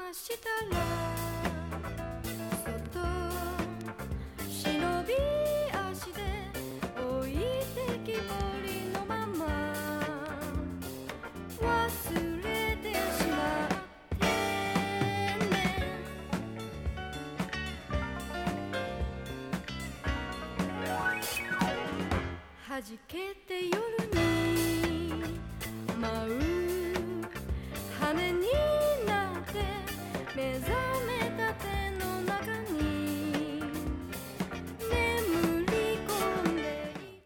したらそっと忍び足で置いてきぼりのまま忘れてしまってね。はじけて夜